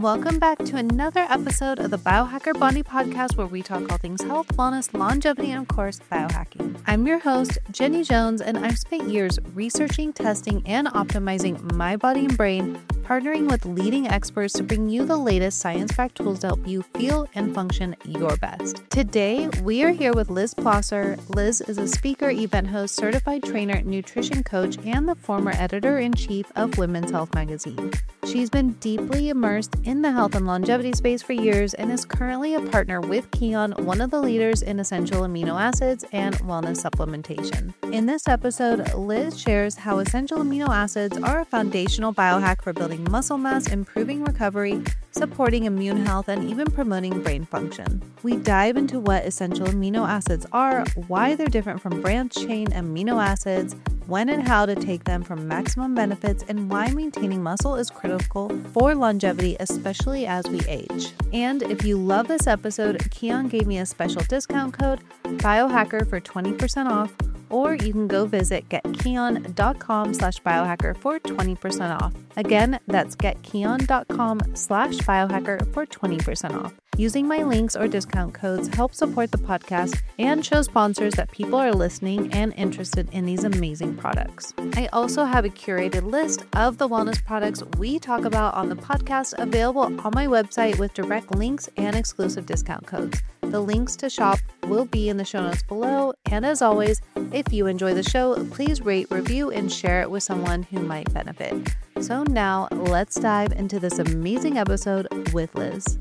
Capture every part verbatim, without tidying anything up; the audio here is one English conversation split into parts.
Welcome back to another episode of the Biohacker Blondie podcast, where we talk all things health, wellness, longevity, and of course, biohacking. I'm your host, Jenny Jones, and I've spent years researching, testing, and optimizing my body and brain, partnering with leading experts to bring you the latest science-backed tools to help you feel and function your best. Today, we are here with Liz Plosser. Liz is a speaker, event host, certified trainer, nutrition coach, and the former editor-in-chief of Women's Health magazine. She's been deeply immersed in the health and longevity space for years and is currently a partner with Kion, one of the leaders in essential amino acids and wellness supplementation. In this episode, Liz shares how essential amino acids are a foundational biohack for building muscle mass, improving recovery, supporting immune health, and even promoting brain function. We dive into what essential amino acids are, why they're different from branched-chain amino acids, when and how to take them for maximum benefits, and why maintaining muscle is critical for longevity, especially as we age. And if you love this episode, Kion gave me a special discount code, Biohacker, for twenty percent off, or you can go visit getkion.com slash biohacker for twenty percent off. Again, that's getkion.com slash biohacker for twenty percent off. Using my links or discount codes helps support the podcast and show sponsors that people are listening and interested in these amazing products. I also have a curated list of the wellness products we talk about on the podcast available on my website with direct links and exclusive discount codes. The links to shop will be in the show notes below. And as always, if you enjoy the show, please rate, review, and share it with someone who might benefit. So now let's dive into this amazing episode with Liz.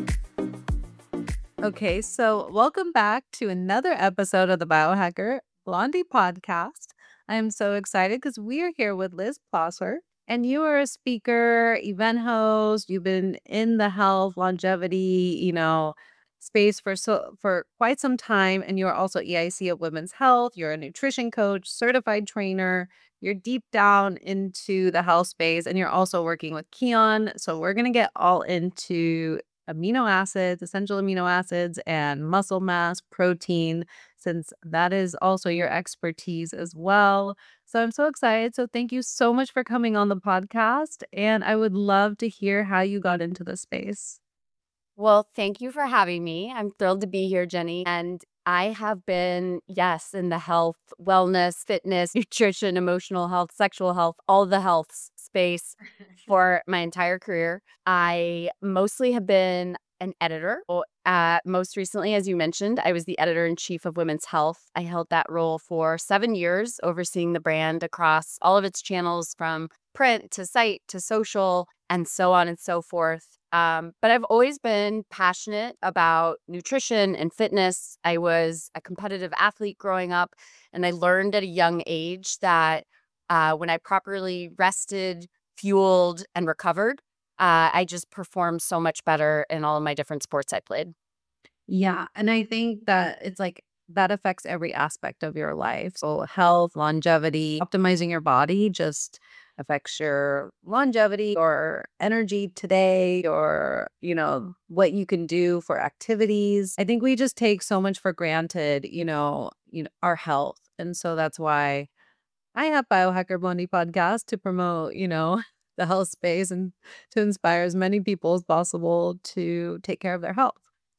Okay, so welcome back to another episode of the Biohacker Blondie podcast. I am so excited because we are here with Liz Plosser, and you are a speaker, event host. You've been in the health, longevity, you know, space for so for quite some time, and you are also E I C of Women's Health. You're a nutrition coach, certified trainer. You're deep down into the health space, and you're also working with Kion. So we're gonna get all into amino acids, essential amino acids, and muscle mass, protein, since that is also your expertise as well. So I'm so excited. So thank you so much for coming on the podcast, and I would love to hear how you got into the space. Well, thank you for having me. I'm thrilled to be here, Jenny. And I have been, yes, in the health, wellness, fitness, nutrition, emotional health, sexual health, all the health space for my entire career. I mostly have been an editor. Uh, most recently, as you mentioned, I was the editor-in-chief of Women's Health. I held that role for seven years, overseeing the brand across all of its channels, from print to site to social, and so on and so forth. Um, but I've always been passionate about nutrition and fitness. I was a competitive athlete growing up, and I learned at a young age that uh, when I properly rested, fueled, and recovered, uh, I just performed so much better in all of my different sports I played. Yeah, and I think that it's like that affects every aspect of your life. So health, longevity, optimizing your body just affects your longevity or energy today, or, you know, what you can do for activities. I think we just take so much for granted, you know, you know, our health. And so that's why I have Biohacker Blondie podcast to promote, you know, the health space and to inspire as many people as possible to take care of their health.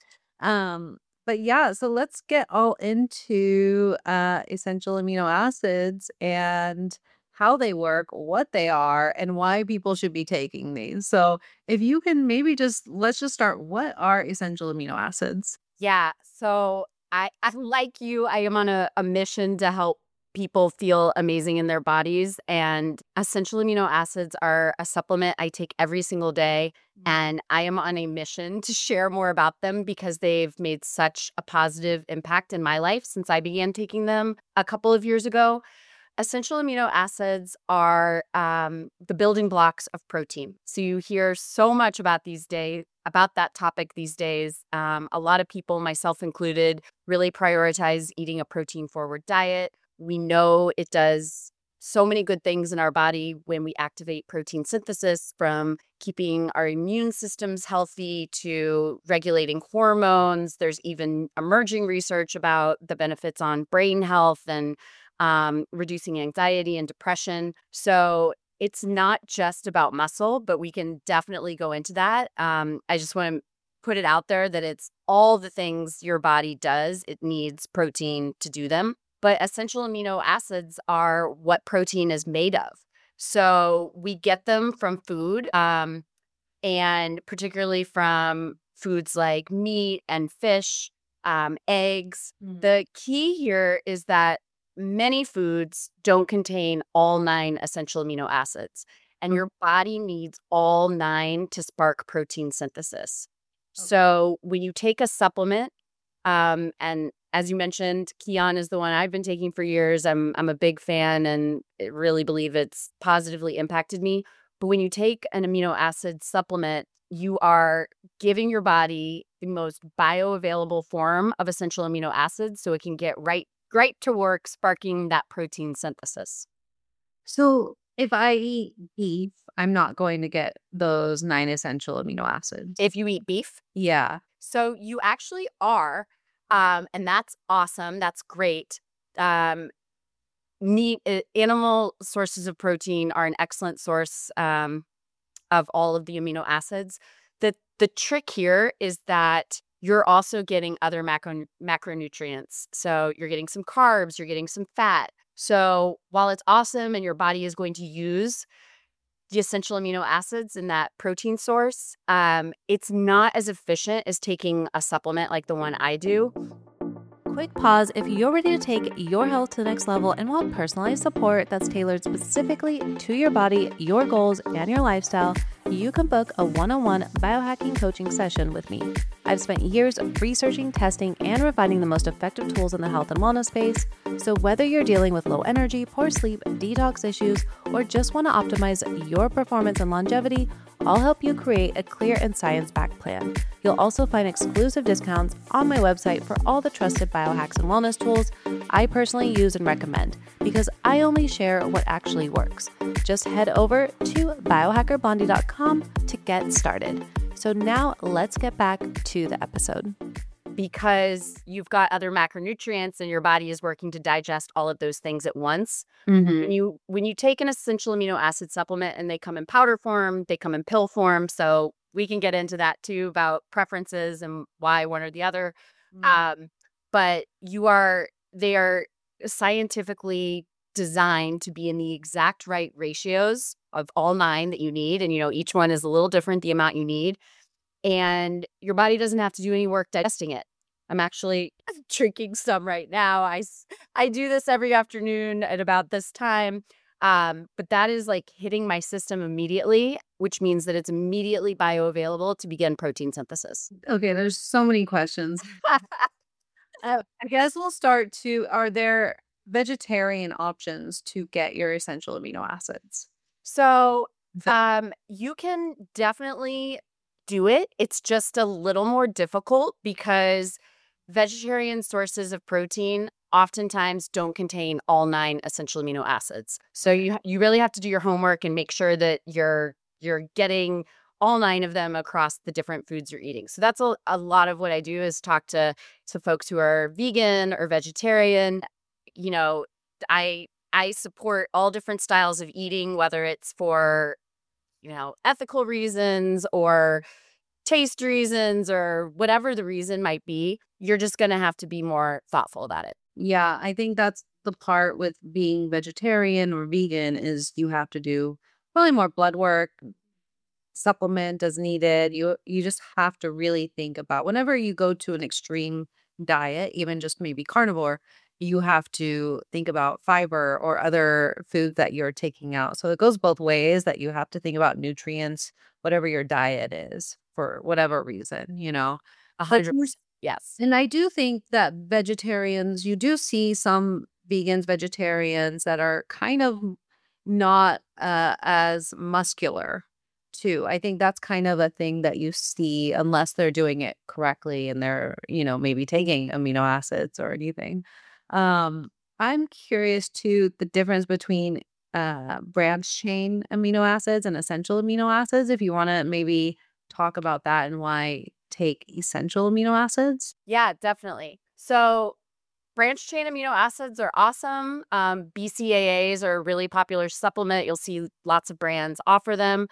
Um, but yeah, so let's get all into uh, essential amino acids and how they work, what they are, and why people should be taking these. So if you can maybe just, let's just start. What are essential amino acids? Yeah. So I, I like you, I am on a, a mission to help people feel amazing in their bodies. And essential amino acids are a supplement I take every single day. And I am on a mission to share more about them because they've made such a positive impact in my life since I began taking them a couple of years ago. Essential amino acids are um, the building blocks of protein. So you hear so much about these days, about that topic these days. Um, a lot of people, myself included, really prioritize eating a protein-forward diet. We know it does so many good things in our body when we activate protein synthesis, from keeping our immune systems healthy to regulating hormones. There's even emerging research about the benefits on brain health and um, reducing anxiety and depression. So it's not just about muscle, but we can definitely go into that. Um, I just want to put it out there that it's all the things your body does. It needs protein to do them. But essential amino acids are what protein is made of. So we get them from food, um, and particularly from foods like meat and fish, um, eggs. Mm. The key here is that many foods don't contain all nine essential amino acids, and your body needs all nine to spark protein synthesis. So when you take a supplement, um, and as you mentioned, Kion is the one I've been taking for years. I'm I'm a big fan and I really believe it's positively impacted me. But when you take an amino acid supplement, you are giving your body the most bioavailable form of essential amino acids so it can get right right to work sparking that protein synthesis. So if I eat beef, I'm not going to get those nine essential amino acids. If you eat beef, Yeah. so you actually are, um, and that's awesome. That's great. Um, meat, uh, animal sources of protein are an excellent source um, of all of the amino acids. The the trick here is that you're also getting other macro macronutrients. So you're getting some carbs, you're getting some fat. So while it's awesome and your body is going to use the essential amino acids in that protein source, um, it's not as efficient as taking a supplement like the one I do. Quick pause. If you're ready to take your health to the next level and want personalized support that's tailored specifically to your body, your goals, and your lifestyle, you can book a one-on-one biohacking coaching session with me. I've spent years researching, testing, and refining the most effective tools in the health and wellness space. So whether you're dealing with low energy, poor sleep, detox issues, or just want to optimize your performance and longevity, I'll help you create a clear and science-backed plan. You'll also find exclusive discounts on my website for all the trusted biohacks and wellness tools I personally use and recommend, because I only share what actually works. Just head over to biohacker bondi dot com to get started. So now let's get back to the episode. Because you've got other macronutrients and your body is working to digest all of those things at once. Mm-hmm. When you when you take an essential amino acid supplement and they come in powder form, they come in pill form. So we can get into that too about preferences and why one or the other. Mm-hmm. Um, but you are they are scientifically designed to be in the exact right ratios of all nine that you need. And, you know, each one is a little different, the amount you need. And your body doesn't have to do any work digesting it. I'm actually drinking some right now. I, I do this every afternoon at about this time. Um, but that is like hitting my system immediately, which means that it's immediately bioavailable to begin protein synthesis. Okay, there's so many questions. Uh, I guess we'll start to, are there vegetarian options to get your essential amino acids? So um, you can definitely do it. It's just a little more difficult because vegetarian sources of protein oftentimes don't contain all nine essential amino acids. So you you really have to do your homework and make sure that you're you're getting all nine of them across the different foods you're eating. So that's a, a lot of what I do is talk to to folks who are vegan or vegetarian. You know, I I support all different styles of eating, whether it's for, you know, ethical reasons or taste reasons or whatever the reason might be. You're just going to have to be more thoughtful about it. Yeah, I think that's the part with being vegetarian or vegan is you have to do probably more blood work, supplement as needed. You you just have to really think about whenever you go to an extreme diet, even just maybe carnivore, you have to think about fiber or other foods that you're taking out. So it goes both ways that you have to think about nutrients, whatever your diet is for whatever reason, you know. A hundred percent. Yes. And I do think that vegetarians, you do see some vegans, vegetarians that are kind of not uh, as muscular too. I think that's kind of a thing that you see unless they're doing it correctly and they're, you know, maybe taking amino acids or anything. Um, I'm curious too, the difference between uh, branch chain amino acids and essential amino acids. If you want to maybe talk about that and why take essential amino acids. Yeah, definitely. So branched chain amino acids are awesome. Um, B C A As are a really popular supplement. You'll see lots of brands offer them.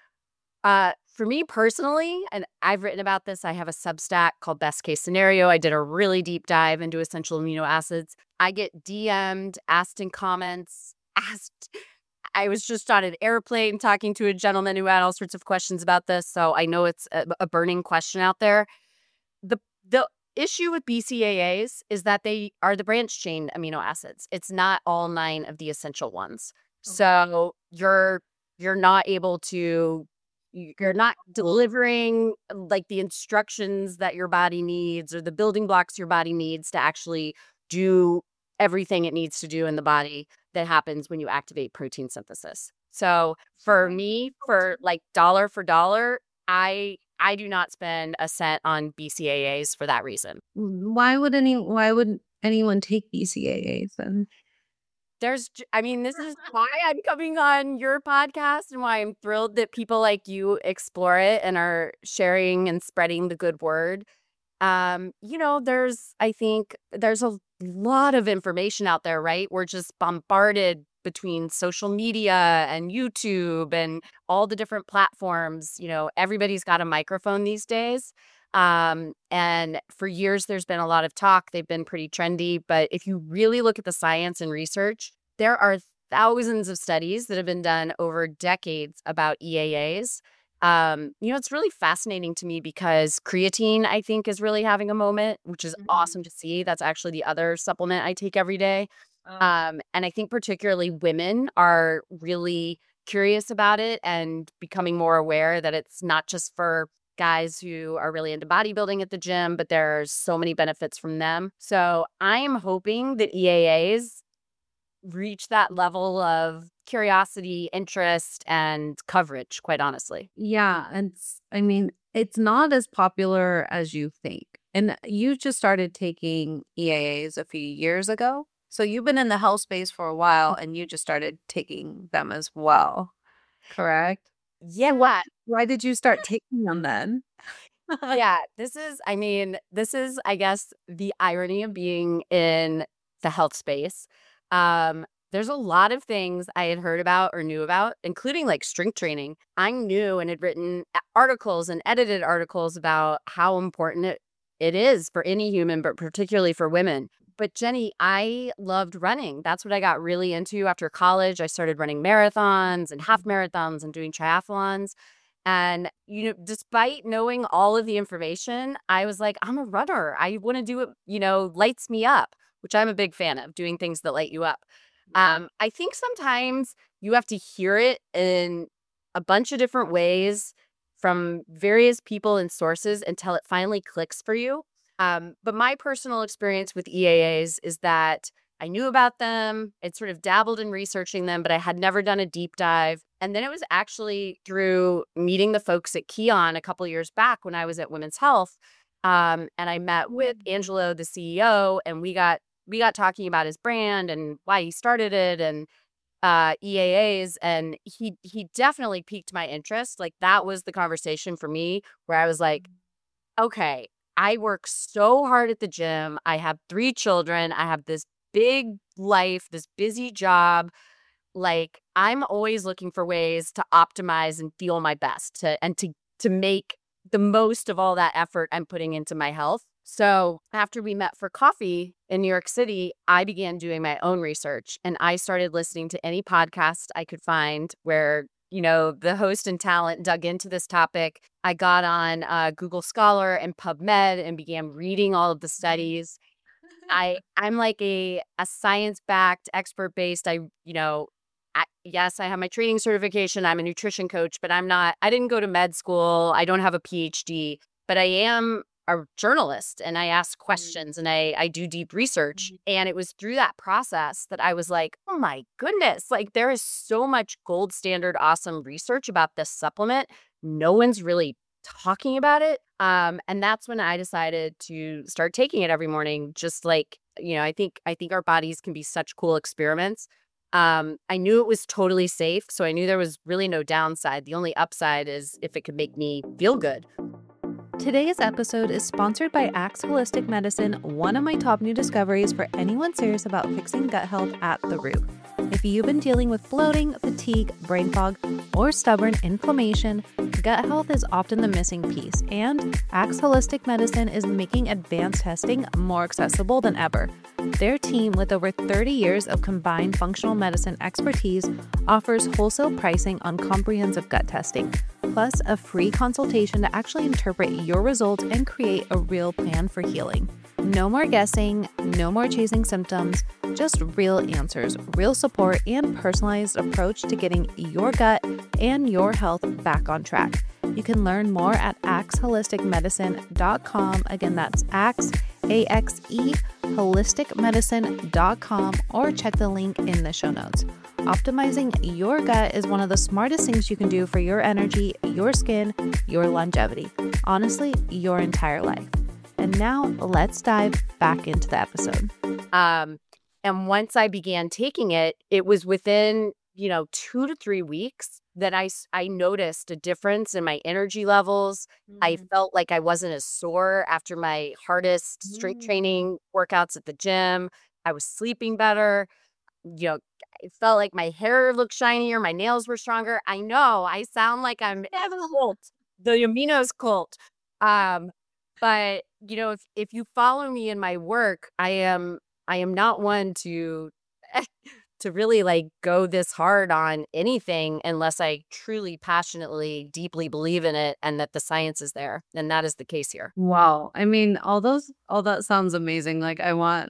Uh, for me personally, and I've written about this, I have a Substack called Best Case Scenario. I did a really deep dive into essential amino acids. I get D M'd, asked in comments, asked. I was just on an airplane talking to a gentleman who had all sorts of questions about this. So I know it's a, a burning question out there. The the issue with B C A As is that they are the branched chain amino acids. It's not all nine of the essential ones. So you're you're not able to you're not delivering like the instructions that your body needs or the building blocks your body needs to actually do everything it needs to do in the body that happens when you activate protein synthesis. So for me, for like dollar for dollar, I I do not spend a cent on B C A As for that reason. Why would any why would anyone take B C A As then? There's, j- I mean, this is why I'm coming on your podcast and why I'm thrilled that people like you explore it and are sharing and spreading the good word. Um, you know, there's, I think there's a lot of information out there, right? We're just bombarded between social media and YouTube and all the different platforms. You know, everybody's got a microphone these days. Um, and for years, there's been a lot of talk. They've been pretty trendy. But if you really look at the science and research, there are thousands of studies that have been done over decades about E A As. Um, you know, it's really fascinating to me because creatine, I think, is really having a moment, which is Mhm. awesome to see. That's actually the other supplement I take every day. Um, Um, and I think particularly women are really curious about it and becoming more aware that it's not just for guys who are really into bodybuilding at the gym, but there's so many benefits from them. So I'm hoping that E A As reach that level of curiosity, interest, and coverage, quite honestly. yeah, and s- I mean, it's not as popular as you think. And you just started taking E A As a few years ago. So you've been in the health space for a while and you just started taking them as well, correct? Yeah, what? Why did you start taking them then? Yeah, this is, I mean, this is, I guess, the irony of being in the health space. Um, there's a lot of things I had heard about or knew about, including like strength training. I knew and had written a- articles and edited articles about how important it, it is for any human, but particularly for women. But Jenny, I loved running. That's what I got really into after college. I started running marathons and half marathons and doing triathlons. And, you know, despite knowing all of the information, I was like, I'm a runner. I want to do it, you know, lights me up, which I'm a big fan of, doing things that light you up. Um, I think sometimes you have to hear it in a bunch of different ways from various people and sources until it finally clicks for you. Um, but my personal experience with E A As is that I knew about them. I'd sort of dabbled in researching them, but I had never done a deep dive. And then it was actually through meeting the folks at Keon a couple years back when I was at Women's Health. Um, and I met with Angelo, the C E O, and we got we got talking about his brand and why he started it and uh, E A As. And he he definitely piqued my interest. Like that was the conversation for me where I was like, okay, I work so hard at the gym. I have three children. I have this big life, this busy job. Like I'm always looking for ways to optimize and feel my best to and to to make the most of all that effort I'm putting into my health. So after we met for coffee in New York City, I began doing my own research and I started listening to any podcast I could find where, you know, the host and talent dug into this topic. I got on uh, Google Scholar and PubMed and began reading all of the studies. I I'm like a a science-backed, expert-based. I, you know, I, yes, I have my training certification. I'm a nutrition coach, but I'm not I didn't go to med school. I don't have a P H D, but I am a journalist and I ask questions and I I do deep research. And it was through that process that I was like, "Oh my goodness, like there is so much gold standard awesome research about this supplement. No one's really talking about it." Um, and that's when I decided to start taking it every morning. Just like, you know, I think I think our bodies can be such cool experiments. Um, I knew it was totally safe, so I knew there was really no downside. The only upside is if it could make me feel good. Today's episode is sponsored by Axe Holistic Medicine, one of my top new discoveries for anyone serious about fixing gut health at the root. If you've been dealing with bloating, fatigue, brain fog, or stubborn inflammation, gut health is often the missing piece, and Axe Holistic Medicine is making advanced testing more accessible than ever. Their team, with over thirty years of combined functional medicine expertise, offers wholesale pricing on comprehensive gut testing, plus a free consultation to actually interpret your results and create a real plan for healing. No more guessing, no more chasing symptoms, just real answers, real support, and personalized approach to getting your gut and your health back on track. You can learn more at axe holistic medicine dot com. Again, that's Axe, A X E, holistic medicine dot com, or check the link in the show notes. Optimizing your gut is one of the smartest things you can do for your energy, your skin, your longevity, honestly, your entire life. And now let's dive back into the episode. Um, and once I began taking it, it was within, you know, two to three weeks that I, s- I noticed a difference in my energy levels. I felt like I wasn't as sore after my hardest strength Mm. training workouts at the gym. I was sleeping better. You know, I felt like my hair looked shinier, my nails were stronger. I know I sound like I'm cult, the aminos cult. Um, but you know, if if you follow me in my work, I am I am not one to to really like go this hard on anything unless I truly, passionately, deeply believe in it and that the science is there. And that is the case here. Wow. I mean, all those, all that sounds amazing. Like, I want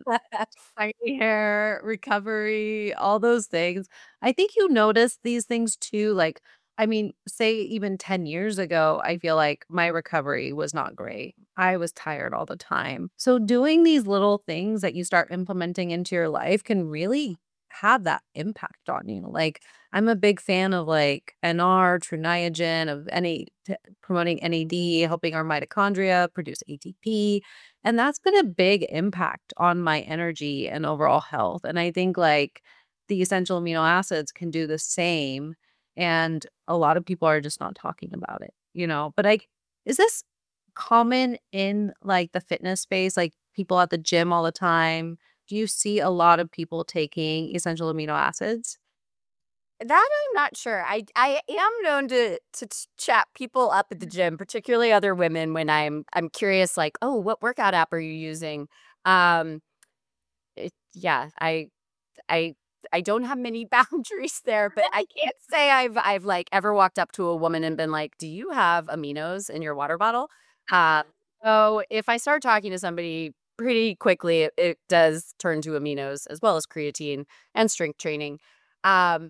shiny hair, recovery, all those things. I think you notice these things too. Like, I mean, say even ten years ago, I feel like my recovery was not great. I was tired all the time. So, doing these little things that you start implementing into your life can really have that impact on you. Like, I'm a big fan of like N R, True Niagen, of any t- promoting N A D, helping our mitochondria produce A T P. And that's been a big impact on my energy and overall health. And I think like the essential amino acids can do the same. And a lot of people are just not talking about it, you know. But like, is this common in like the fitness space, like people at the gym all the time? Do you see a lot of people taking essential amino acids? That I'm not sure. I I am known to to ch- chat people up at the gym, particularly other women, when I'm I'm curious, like, oh, what workout app are you using? Um, it, yeah, I I I don't have many boundaries there, but I can't say I've I've like ever walked up to a woman and been like, "Do you have aminos in your water bottle?" Uh, so if I start talking to somebody pretty quickly, it, it does turn to aminos as well as creatine and strength training. Um,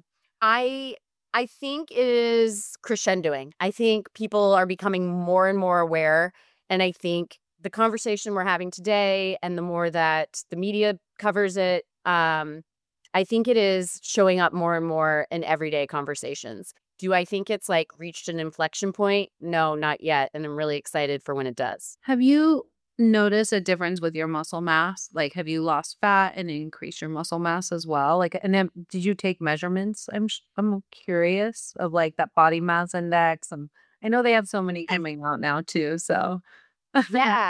I I think it is crescendoing. I think people are becoming more and more aware, and I think the conversation we're having today, and the more that the media covers it, um, I think it is showing up more and more in everyday conversations. Do I think it's like reached an inflection point? No, not yet. And I'm really excited for when it does. Have you noticed a difference with your muscle mass? Like, have you lost fat and increased your muscle mass as well? Like, and then did you take measurements? I'm sh- I'm curious of like that body mass index. And I know they have so many coming out now too. So Yeah.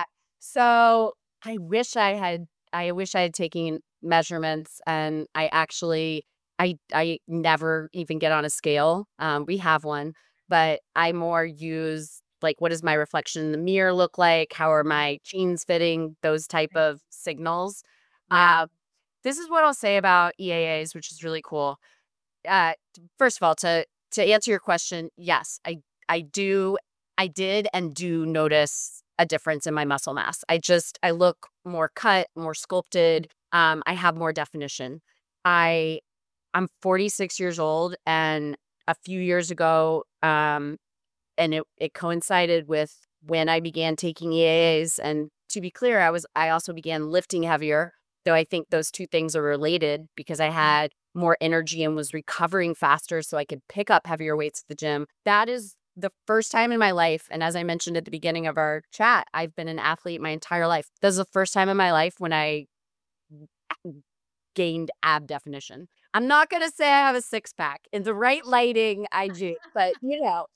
So I wish I had I wish I had taken measurements, and I actually I I never even get on a scale. Um, we have one, but I more use like, what does my reflection in the mirror look like? How are my jeans fitting? Those type of signals. yeah, Uh, this is what I'll say about E A As, which is really cool. Uh, First of all, to to answer your question, yes, I I do I did and do notice a difference in my muscle mass. I just I look more cut, more sculpted. Um, I have more definition. I I'm forty-six years old, and a few years ago, um, and it it coincided with when I began taking E A As. And to be clear, I was I also began lifting heavier, though I think those two things are related because I had more energy and was recovering faster so I could pick up heavier weights at the gym. That is the first time in my life, and as I mentioned at the beginning of our chat, I've been an athlete my entire life. This is the first time in my life when I gained ab definition. I'm not going to say I have a six pack. In the right lighting, I do, but you know,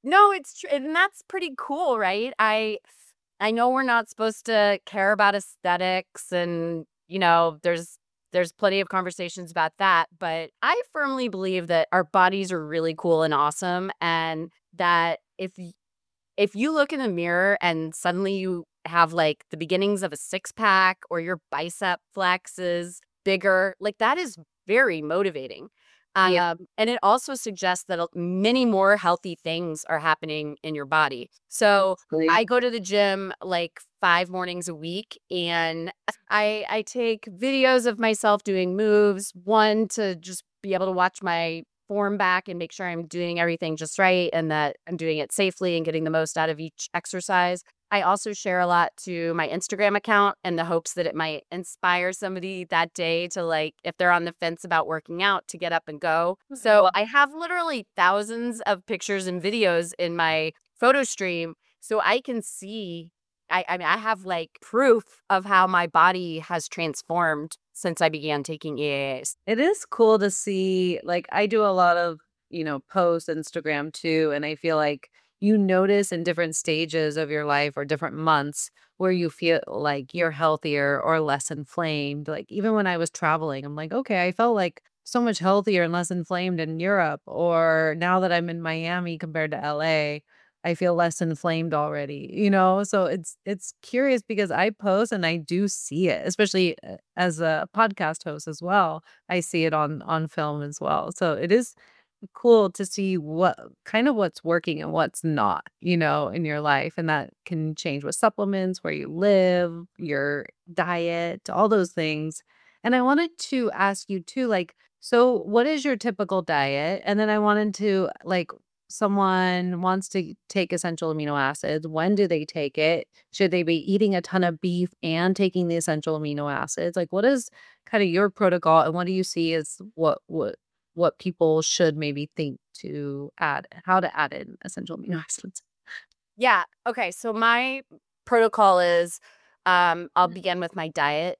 No, it's true. And that's pretty cool, right? I I know we're not supposed to care about aesthetics and, you know, there's there's plenty of conversations about that, but I firmly believe that our bodies are really cool and awesome, and that if y- if you look in the mirror and suddenly you have like the beginnings of a six pack or your bicep flexes bigger, like that is very motivating. Yeah. Um, and it also suggests that a- many more healthy things are happening in your body. So I go to the gym like five mornings a week, and I I take videos of myself doing moves, one to just be able to watch my form back and make sure I'm doing everything just right and that I'm doing it safely and getting the most out of each exercise. I also share a lot to my Instagram account in the hopes that it might inspire somebody that day to, like, if they're on the fence about working out, to get up and go. So I have literally thousands of pictures and videos in my photo stream so I can see. I, I mean, I have like proof of how my body has transformed since I began taking E A As. It is cool to see, like, I do a lot of, you know, posts, Instagram too, and I feel like you notice in different stages of your life or different months where you feel like you're healthier or less inflamed. Like, even when I was traveling, I'm like, okay, I felt like so much healthier and less inflamed in Europe. Or now that I'm in Miami compared to L A, I feel less inflamed already, you know? So it's it's curious because I post and I do see it, especially uh, as a podcast host as well. I see it on on film as well. So it is cool to see what kind of what's working and what's not, you know, in your life. And that can change with supplements, where you live, your diet, all those things. And I wanted to ask you too, like, so what is your typical diet? And then I wanted to, like, someone wants to take essential amino acids. When do they take it? Should they be eating a ton of beef and taking the essential amino acids? Like, what is kind of your protocol, and what do you see as what what what people should maybe think to add, how to add in essential amino acids? Yeah. Okay. So my protocol is um, I'll begin with my diet.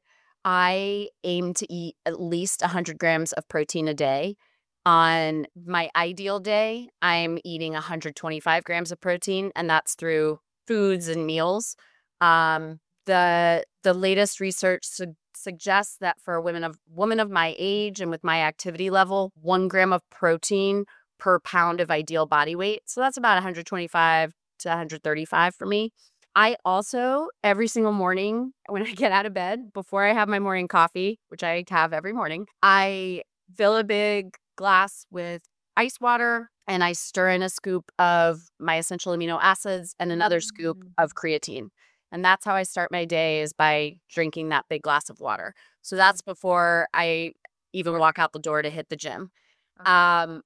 I aim to eat at least one hundred grams of protein a day. On my ideal day, I'm eating one hundred twenty-five grams of protein, and that's through foods and meals. Um, the the latest research su- suggests that for a women of woman of my age and with my activity level, one gram of protein per pound of ideal body weight. So that's about one hundred twenty-five to one hundred thirty-five for me. I also, every single morning when I get out of bed, before I have my morning coffee, which I have every morning, I fill a big glass with ice water and I stir in a scoop of my essential amino acids and another scoop of creatine. And that's how I start my day, is by drinking that big glass of water. So that's before I even walk out the door to hit the gym. Um,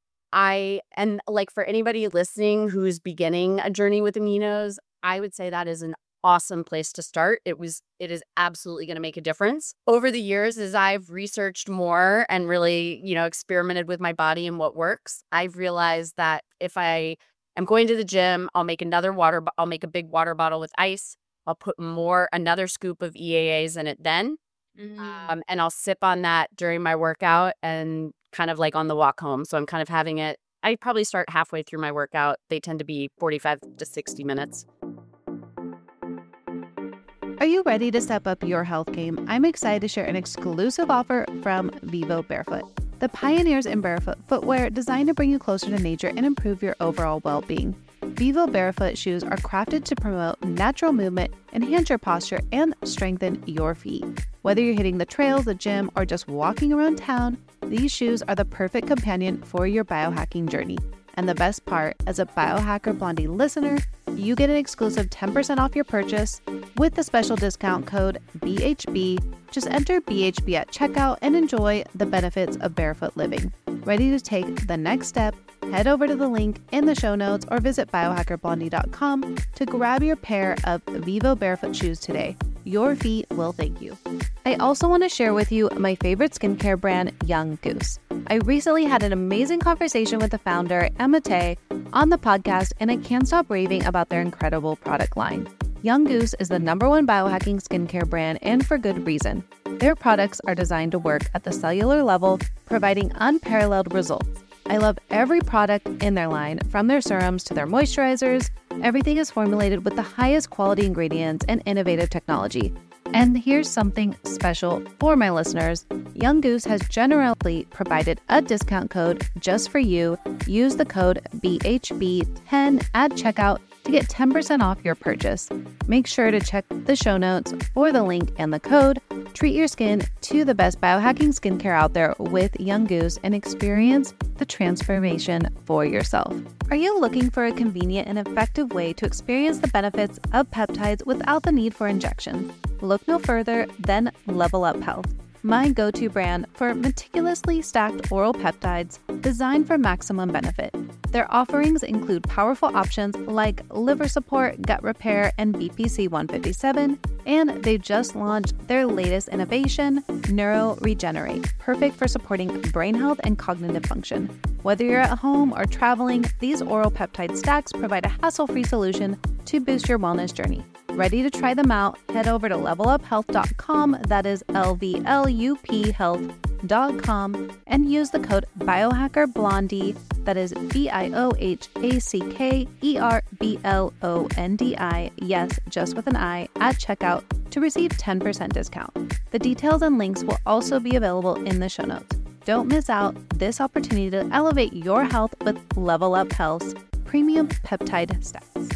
I, and like for anybody listening who's beginning a journey with aminos, I would say that is an awesome place to start. It was, it is absolutely going to make a difference. Over the years, as I've researched more and really, you know, experimented with my body and what works, I've realized that if I am going to the gym, I'll make another water, bo- I'll make a big water bottle with ice. I'll put more, another scoop of E A As in it then. Um, and I'll sip on that during my workout and kind of like on the walk home. So I'm kind of having it, I probably start halfway through my workout. They tend to be forty-five to sixty minutes. Are you ready to step up your health game? I'm excited to share an exclusive offer from Vivo Barefoot, the pioneers in barefoot footwear designed to bring you closer to nature and improve your overall well-being. Vivo Barefoot shoes are crafted to promote natural movement, enhance your posture, and strengthen your feet. Whether you're hitting the trails, the gym, or just walking around town, these shoes are the perfect companion for your biohacking journey. And the best part, as a Biohacker Blondie listener, you get an exclusive ten percent off your purchase with the special discount code B H B. Just enter B H B at checkout and enjoy the benefits of barefoot living. Ready to take the next step? Head over to the link in the show notes or visit biohacker blondie dot com to grab your pair of Vivo Barefoot shoes today. Your feet will thank you. I also want to share with you my favorite skincare brand, Young Goose. I recently had an amazing conversation with the founder, Emma Tay, on the podcast, and I can't stop raving about their incredible product line. Young Goose is the number one biohacking skincare brand, and for good reason. Their products are designed to work at the cellular level, providing unparalleled results. I love every product in their line, from their serums to their moisturizers. Everything is formulated with the highest quality ingredients and innovative technology. And here's something special for my listeners. Young Goose has generously provided a discount code just for you. Use the code B H B ten at checkout to get ten percent off your purchase. Make sure to check the show notes for the link and the code. Treat your skin to the best biohacking skincare out there with Young Goose and experience the transformation for yourself. Are you looking for a convenient and effective way to experience the benefits of peptides without the need for injections? Look no further than Level Up Health, my go-to brand for meticulously stacked oral peptides designed for maximum benefit. Their offerings include powerful options like liver support, gut repair, and B P C one fifty-seven, and they just launched their latest innovation, Neuro Regenerate, perfect for supporting brain health and cognitive function. Whether you're at home or traveling, these oral peptide stacks provide a hassle-free solution to boost your wellness journey. Ready to try them out? Head over to level up health dot com, that is L V L U P health dot com, and use the code BiohackerBlondie, that is B I O H A C K E R B L O N D I, yes, just with an I, at checkout to receive ten percent discount. The details and links will also be available in the show notes. Don't miss out this opportunity to elevate your health with Level Up Health's premium peptide stacks.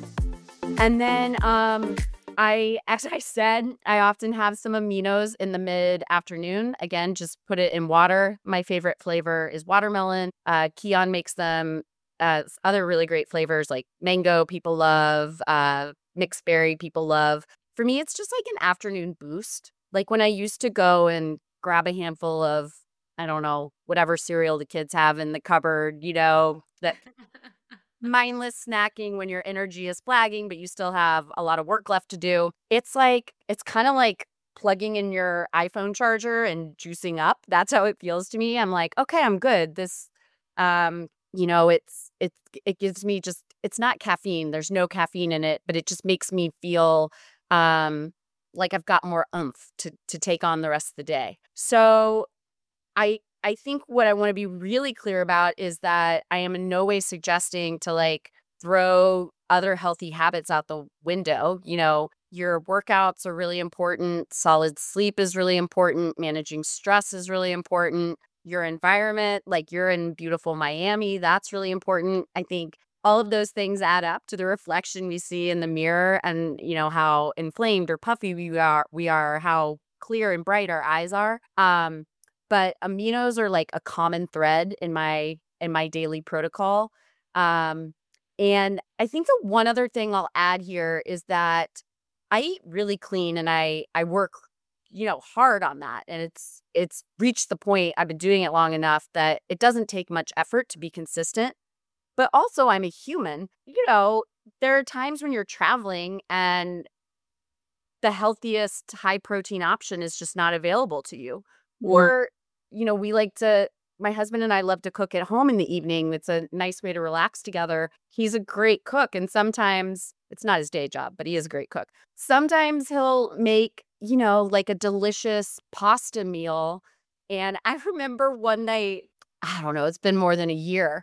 And then, um, I, as I said, I often have some aminos in the mid-afternoon. Again, just put it in water. My favorite flavor is watermelon. Uh, Kion makes them uh, other really great flavors like mango, people love, uh, mixed berry, people love. For me, it's just like an afternoon boost. Like when I used to go and grab a handful of, I don't know, whatever cereal the kids have in the cupboard, you know, that mindless snacking when your energy is flagging, but you still have a lot of work left to do. It's like, it's kind of like plugging in your iPhone charger and juicing up. That's how it feels to me. I'm like, okay, I'm good. This, um, you know, it's, it's, it gives me just, it's not caffeine. There's no caffeine in it, but it just makes me feel, um, like I've got more oomph to, to take on the rest of the day. So I, I think what I want to be really clear about is that I am in no way suggesting to like throw other healthy habits out the window. You know, your workouts are really important. Solid sleep is really important. Managing stress is really important. Your environment, like you're in beautiful Miami, that's really important. I think all of those things add up to the reflection we see in the mirror and, you know, how inflamed or puffy we are, we are, how clear and bright our eyes are. Um, But aminos are like a common thread in my in my daily protocol. Um, and I think the one other thing I'll add here is that I eat really clean and I I work, you know, hard on that. And it's it's reached the point, I've been doing it long enough that it doesn't take much effort to be consistent. But also I'm a human. You know, there are times when you're traveling and the healthiest high protein option is just not available to you. Or, you know, we like to, my husband and I love to cook at home in the evening. It's a nice way to relax together. He's a great cook. And sometimes it's not his day job, but he is a great cook. Sometimes he'll make, you know, like a delicious pasta meal. And I remember one night, I don't know, it's been more than a year.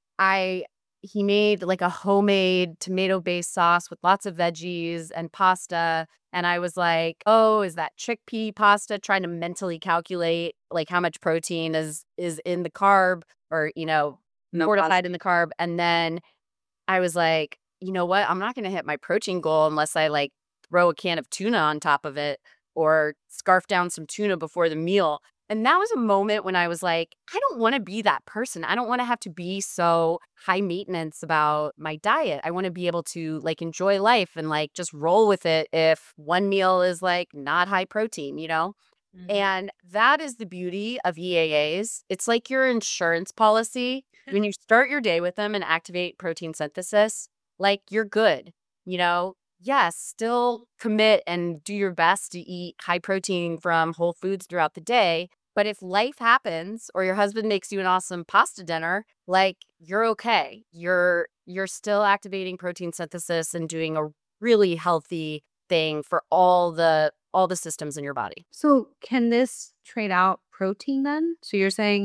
I, he made like a homemade tomato-based sauce with lots of veggies and pasta. And I was like, oh, is that chickpea pasta? Trying to mentally calculate like how much protein is is in the carb or, you know, No fortified pasta. in the carb. And then I was like, you know what? I'm not going to hit my protein goal unless I like throw a can of tuna on top of it or scarf down some tuna before the meal. And that was a moment when I was like, I don't want to be that person. I don't want to have to be so high maintenance about my diet. I want to be able to like enjoy life and like just roll with it if one meal is like not high protein, you know? Mhm. And that is the beauty of E A As. It's like your insurance policy. When you start your day with them and activate protein synthesis, like you're good, you know? Yes, still commit and do your best to eat high protein from Whole Foods throughout the day. But if life happens or your husband makes you an awesome pasta dinner, like you're okay. You're you're still activating protein synthesis and doing a really healthy thing for all the all the systems in your body. So can this trade out protein then? So you're saying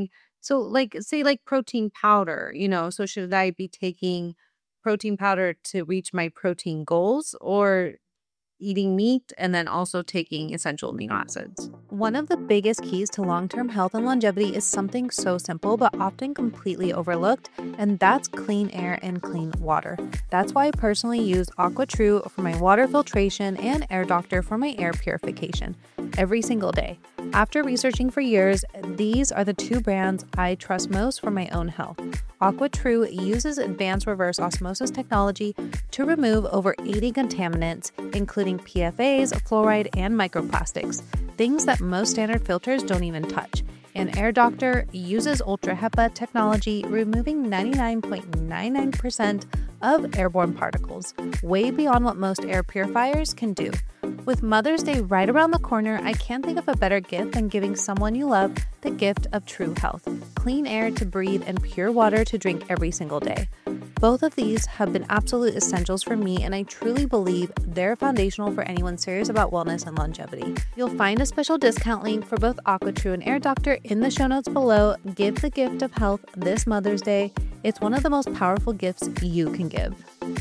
So, like, say, like protein powder, you know, so should I be taking protein powder to reach my protein goals or eating meat and then also taking essential amino acids? One of the biggest keys to long term health and longevity is something so simple but often completely overlooked, and that's clean air and clean water. That's why I personally use AquaTrue for my water filtration and Air Doctor for my air purification every single day. After researching for years, these are the two brands I trust most for my own health. AquaTrue uses advanced reverse osmosis technology to remove over eighty contaminants, including P F As, fluoride, and microplastics, things that most standard filters don't even touch. And Air Doctor uses Ultra HEPA technology, removing ninety-nine point nine nine percent of airborne particles, way beyond what most air purifiers can do. With Mother's Day right around the corner, I can't think of a better gift than giving someone you love the gift of true health, clean air to breathe and pure water to drink every single day. Both of these have been absolute essentials for me, and I truly believe they're foundational for anyone serious about wellness and longevity. You'll find a special discount link for both AquaTrue and Air Doctor in the show notes below. Give the gift of health this Mother's Day. It's one of the most powerful gifts you can give.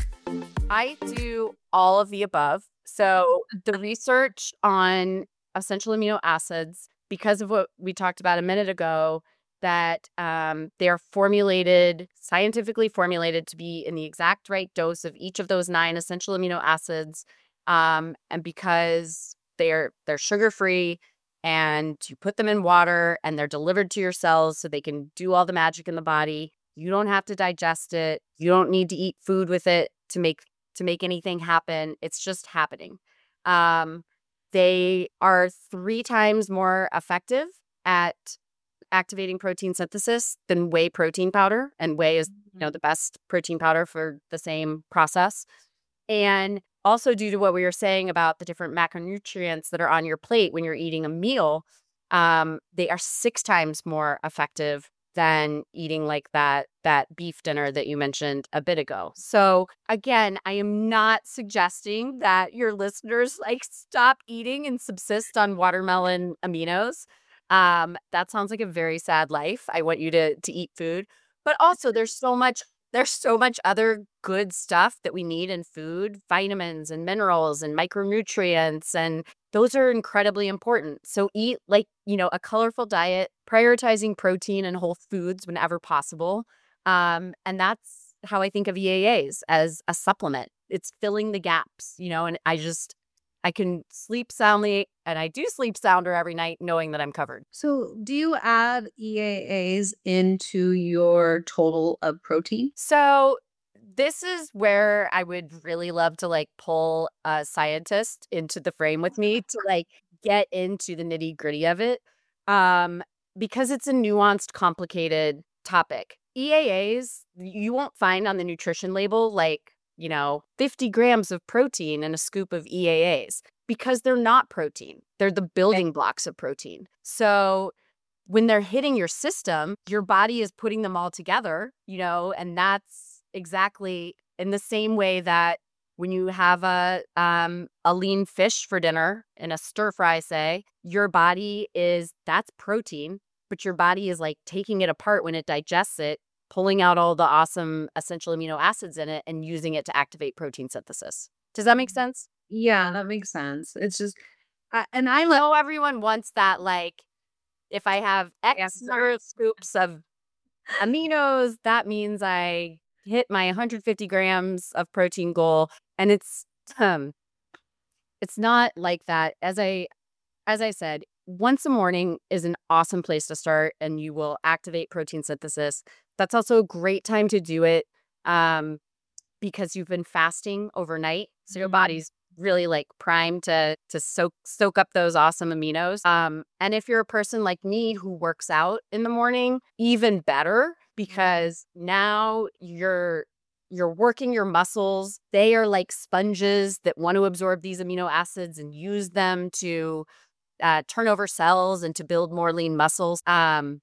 I do all of the above. So the research on essential amino acids, because of what we talked about a minute ago, that um, they're formulated, scientifically formulated to be in the exact right dose of each of those nine essential amino acids. Um, and because they're they're sugar-free, and you put them in water and they're delivered to your cells so they can do all the magic in the body. You don't have to digest it. You don't need to eat food with it to make to make anything happen. It's just happening. Um, they are three times more effective at activating protein synthesis than whey protein powder, and whey is, you know, the best protein powder for the same process. And also, due to what we were saying about the different macronutrients that are on your plate when you're eating a meal, um, they are six times more effective than eating like that that beef dinner that you mentioned a bit ago. So again, I am not suggesting that your listeners like stop eating and subsist on watermelon aminos. Um, that sounds like a very sad life. I want you to to eat food, but also there's so much there's so much other good stuff that we need in food, vitamins and minerals and micronutrients, and those are incredibly important. So eat like, you know, a colorful diet, prioritizing protein and whole foods whenever possible. Um, and that's how I think of E A As, as a supplement. It's filling the gaps, you know, and I just, I can sleep soundly, and I do sleep sounder every night knowing that I'm covered. So, do you add E A As into your total of protein? So this is where I would really love to like pull a scientist into the frame with me to like get into the nitty gritty of it. Um, because it's a nuanced, complicated topic. E A As, you won't find on the nutrition label like, you know, fifty grams of protein and a scoop of E A As, because they're not protein. They're the building blocks of protein. So when they're hitting your system, your body is putting them all together, you know, and that's exactly in the same way that when you have a um, a lean fish for dinner in a stir fry, say, your body is, that's protein, but your body is like taking it apart when it digests it, pulling out all the awesome essential amino acids in it and using it to activate protein synthesis. Does that make sense? Yeah, that makes sense. It's just, I, and I I love. know everyone wants that, like, if I have X Yes. number of scoops of aminos, that means I hit my one hundred fifty grams of protein goal. And it's um it's not like that. As I as I said, once a morning is an awesome place to start, and you will activate protein synthesis. That's also a great time to do it um, because you've been fasting overnight. So your Mhm. body's really like primed to to soak soak up those awesome aminos. Um, and if you're a person like me who works out in the morning, even better, because now you're you're working your muscles. They are like sponges that want to absorb these amino acids and use them to uh, turn over cells and to build more lean muscles. Um,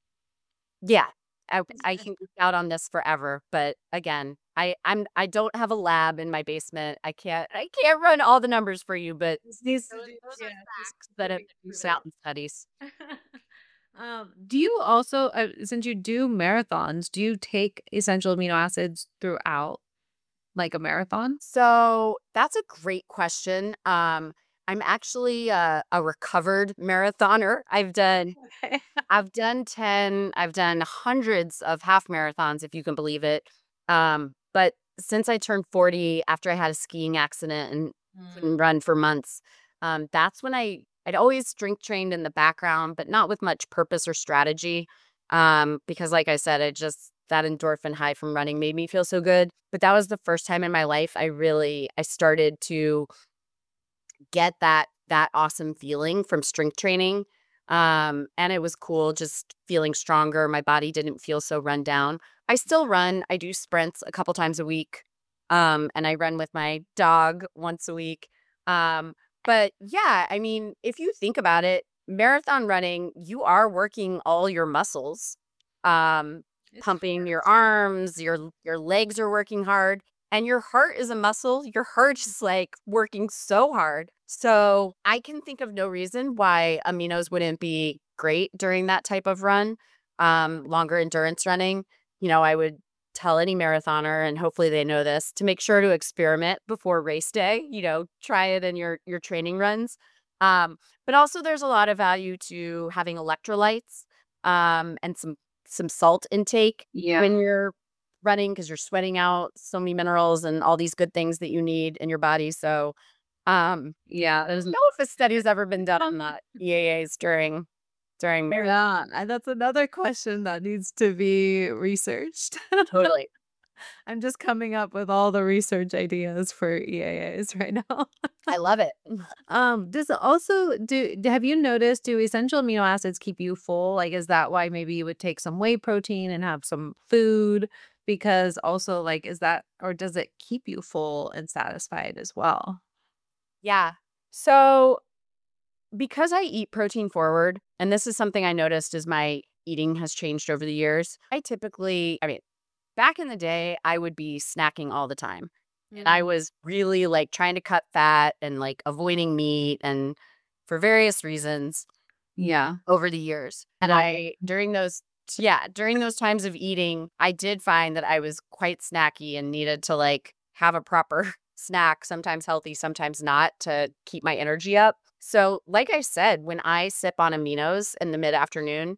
yeah, I, I can geek out on this forever, but again, I I'm I don't have a lab in my basement. I can't I can't run all the numbers for you, but These, those, those are yeah, facts that have been proven out in studies. Um, do you also, uh, since you do marathons, do you take essential amino acids throughout like a marathon? So that's a great question. Um, I'm actually a, a recovered marathoner. I've done Okay. I've done ten, I've done hundreds of half marathons, if you can believe it. Um, but since I turned forty, after I had a skiing accident and couldn't Mm. run for months, um, that's when I, I'd always strength trained in the background, but not with much purpose or strategy. Um, because like I said, it just, that endorphin high from running made me feel so good. But that was the first time in my life I really, I started to get that that awesome feeling from strength training. Um, and it was cool just feeling stronger. My body didn't feel so run down. I still run. I do sprints a couple times a week. Um, and I run with my dog once a week. Um, but yeah, I mean, if you think about it, marathon running, you are working all your muscles. Um, It's pumping true. your arms, your your legs are working hard. And your heart is a muscle. Your heart is like working so hard. So I can think of no reason why aminos wouldn't be great during that type of run, um, longer endurance running. You know, I would tell any marathoner, and hopefully they know this, to make sure to experiment before race day. You know, try it in your your training runs. Um, but also, there's a lot of value to having electrolytes um, and some some salt intake Yeah. when you're running because you're sweating out so many minerals and all these good things that you need in your body. So, um, Yeah. I don't know if a study has ever been done on that E A As during during marathon. Yeah, and that's another question that needs to be researched. Totally. I'm just coming up with all the research ideas for E A As right now. I love it. Um, does it also do d- have you noticed, do essential amino acids keep you full? Like, is that why maybe you would take some whey protein and have some food? Because also, like, is that, or does it keep you full and satisfied as well? Yeah. So because I eat protein forward, and this is something I noticed as my eating has changed over the years, I typically, I mean, back in the day, I would be snacking all the time. And I Mm. was really like trying to cut fat and like avoiding meat and for various reasons Yeah. over the years. And I, during those, yeah, during those times of eating, I did find that I was quite snacky and needed to like have a proper snack, sometimes healthy, sometimes not, to keep my energy up. So, like I said, when I sip on aminos in the mid afternoon,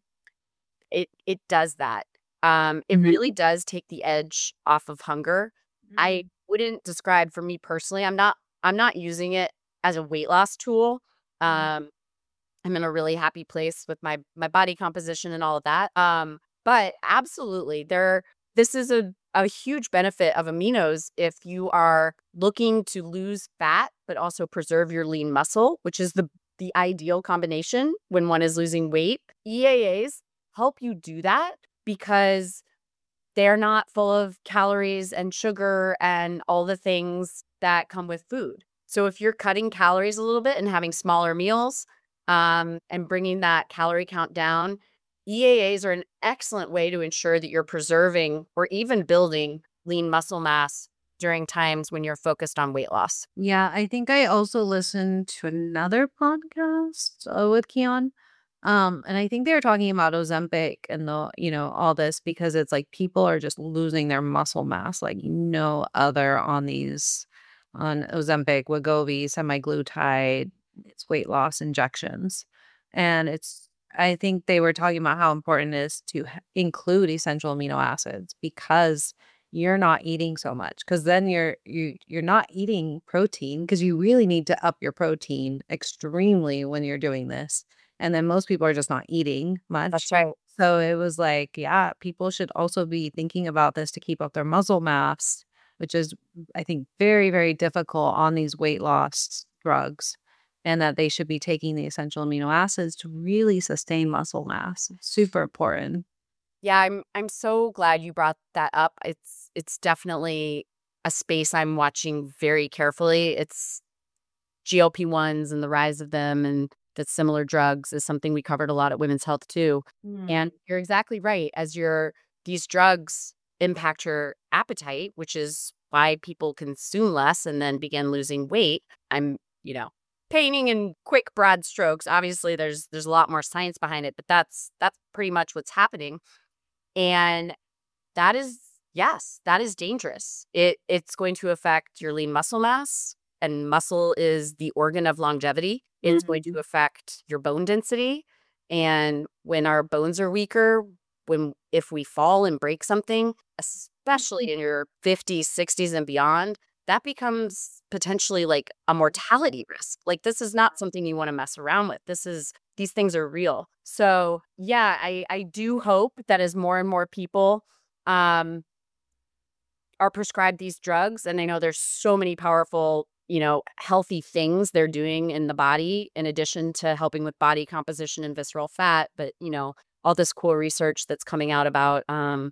it it does that. Um, it Mhm. really does take the edge off of hunger. I Mm. wouldn't describe, for me personally, I'm not I'm not using it as a weight loss tool. Mhm. Um, I'm in a really happy place with my my body composition and all of that. Um, but absolutely, there this is a a huge benefit of aminos if you are looking to lose fat but also preserve your lean muscle, which is the the ideal combination when one is losing weight. E A As help you do that because they're not full of calories and sugar and all the things that come with food. So if you're cutting calories a little bit and having smaller meals, um, and bringing that calorie count down, E A As are an excellent way to ensure that you're preserving or even building lean muscle mass during times when you're focused on weight loss. Yeah, I think I also listened to another podcast uh, with Keon. Um, and I think they were talking about Ozempic and the, you know, all this because it's like people are just losing their muscle mass like no other on these, on Ozempic, Wegovy, semaglutide, it's weight loss injections. And it's, I think they were talking about how important it is to h- include essential amino acids because you're not eating so much, because then you're you you're not eating protein because you really need to up your protein extremely when you're doing this. And then most people are just not eating much. That's right. So it was like, yeah, people should also be thinking about this to keep up their muscle mass, which is, I think, very, very difficult on these weight loss drugs. And that they should be taking the essential amino acids to really sustain muscle mass. Super important. Yeah, I'm I'm so glad you brought that up. It's it's definitely a space I'm watching very carefully. It's G L P ones and the rise of them and the similar drugs is something we covered a lot at Women's Health too. And you're exactly right. As your these drugs impact your appetite, which is why people consume less and then begin losing weight. I'm, you know, painting in quick, broad strokes. Obviously, there's there's a lot more science behind it, but that's that's pretty much what's happening. And that is, yes, that is dangerous. It it's going to affect your lean muscle mass, and muscle is the organ of longevity. It's Mhm. going to affect your bone density. And when our bones are weaker, when if we fall and break something, especially in your fifties, sixties, and beyond, that becomes potentially like a mortality risk. Like, this is not something you want to mess around with. This is these things are real. So yeah, I I do hope that as more and more people um are prescribed these drugs, and I know there's so many powerful, you know, healthy things they're doing in the body in addition to helping with body composition and visceral fat, but you know, all this cool research that's coming out about um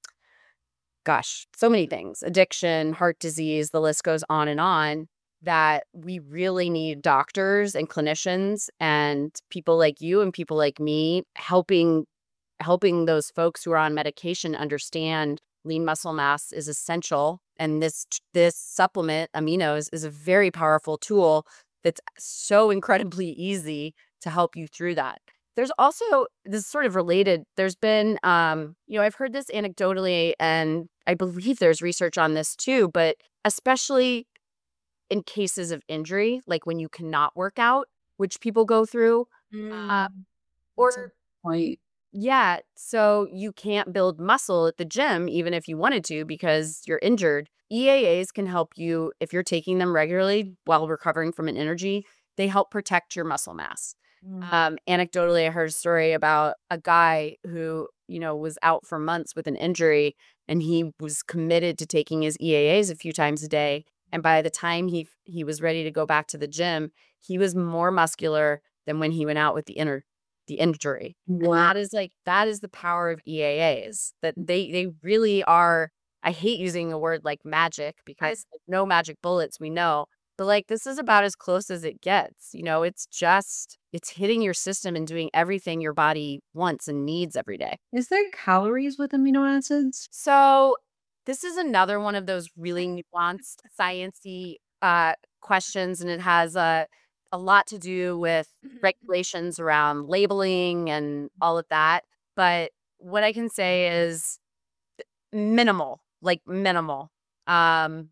gosh, so many things, addiction, heart disease, the list goes on and on, that we really need doctors and clinicians and people like you and people like me helping helping those folks who are on medication understand lean muscle mass is essential, and this this supplement aminos is a very powerful tool that's so incredibly easy to help you through that. There's also this is sort of related. There's been um you know, I've heard this anecdotally, and I believe there's research on this too, but especially in cases of injury, like when you cannot work out, which people go through, uh, Mm, that's a or point. yeah, so you can't build muscle at the gym even if you wanted to because you're injured. E A As can help you if you're taking them regularly while recovering from an injury. They help protect your muscle mass. Mm. Um, anecdotally, I heard a story about a guy who, you know, was out for months with an injury, and he was committed to taking his E A As a few times a day. And by the time he he was ready to go back to the gym, he was more muscular than when he went out with the inner the injury. And Wow. that is like that is the power of E A As. That they they really are. I hate using a word like magic because no magic bullets, we know. But like this is about as close as it gets. You know, it's just it's hitting your system and doing everything your body wants and needs every day. Is there calories with amino acids? So this is another one of those really nuanced, sciencey uh, questions, and it has a a lot to do with regulations around labeling and all of that. But what I can say is minimal, like minimal. Um,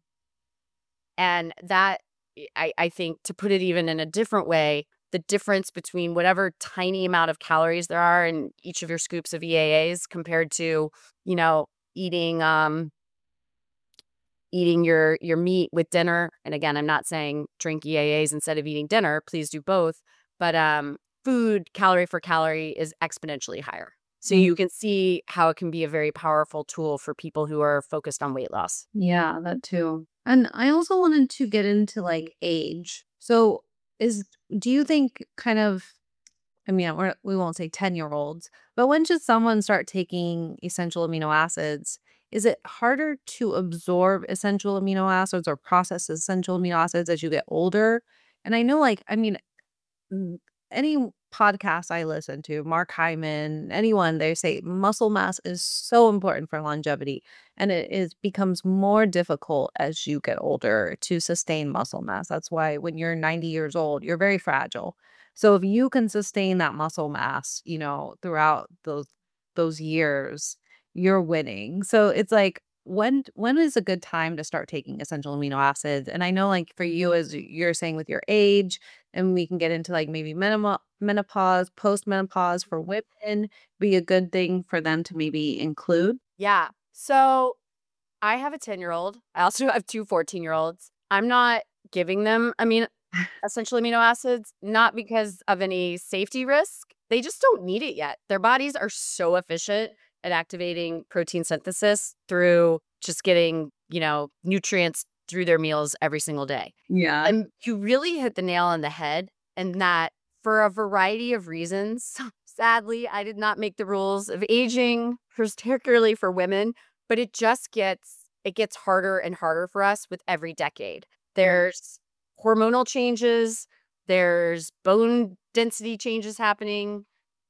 and that I, I think to put it even in a different way, the difference between whatever tiny amount of calories there are in each of your scoops of E A As compared to, you know, eating um eating your your meat with dinner. And again, I'm not saying drink E A As instead of eating dinner. Please do both. But um food calorie for calorie is exponentially higher. So Mm. you can see how it can be a very powerful tool for people who are focused on weight loss. Yeah, that too. And I also wanted to get into like age. So is do you think kind of I mean, we're, we won't say ten year olds, but when should someone start taking essential amino acids? Is it harder to absorb essential amino acids or process essential amino acids as you get older? And I know, like, I mean, mm, any podcast I listen to, Mark Hyman, anyone, they say muscle mass is so important for longevity. And it is becomes more difficult as you get older to sustain muscle mass. That's why when you're ninety years old, you're very fragile. So if you can sustain that muscle mass, you know, throughout those those years, you're winning. So it's like when when is a good time to start taking essential amino acids? And I know like for you as you're saying with your age, and we can get into like maybe menopau- menopause, postmenopause for women be a good thing for them to maybe include. Yeah. So I have a ten year old. I also have two fourteen year olds. I'm not giving them, I mean, essential amino acids, not because of any safety risk. They just don't need it yet. Their bodies are so efficient at activating protein synthesis through just getting, you know, nutrients through their meals every single day. Yeah. And you really hit the nail on the head, and that for a variety of reasons, sadly, I did not make the rules of aging, particularly for women, but it just gets it gets harder and harder for us with every decade. There's hormonal changes, there's bone density changes happening,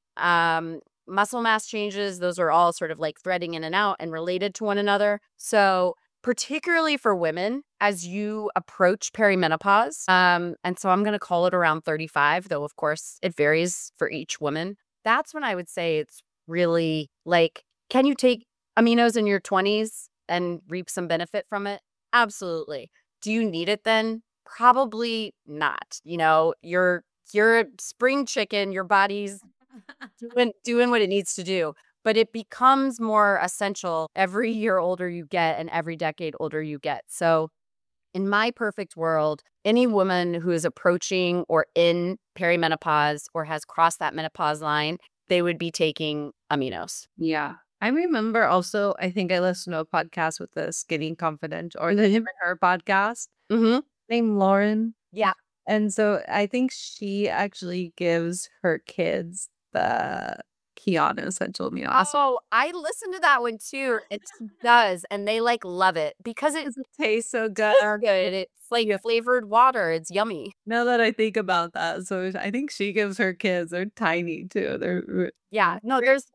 um, muscle mass changes. Those are all sort of like threading in and out and related to one another. So particularly for women as you approach perimenopause. Um, and so I'm going to call it around thirty-five, though, of course, it varies for each woman. That's when I would say it's really like, can you take aminos in your twenties and reap some benefit from it? Absolutely. Do you need it then? Probably not. You know, you're you're a spring chicken, your body's doing, doing what it needs to do. But it becomes more essential every year older you get and every decade older you get. So in my perfect world, any woman who is approaching or in perimenopause or has crossed that menopause line, they would be taking aminos. Yeah. I remember also, I think I listened to a podcast with the Skinny Confident or the Him and Her podcast Mm-hmm. named Lauren. Yeah. And so I think she actually gives her kids the Kiana essential amino acids. Oh, I listened to that one too. It does. And they like love it because it It tastes so good. tastes good. It's like flavored water. It's yummy. Now that I think about that, so I think she gives her kids, they're tiny too. They're Yeah. No, there's,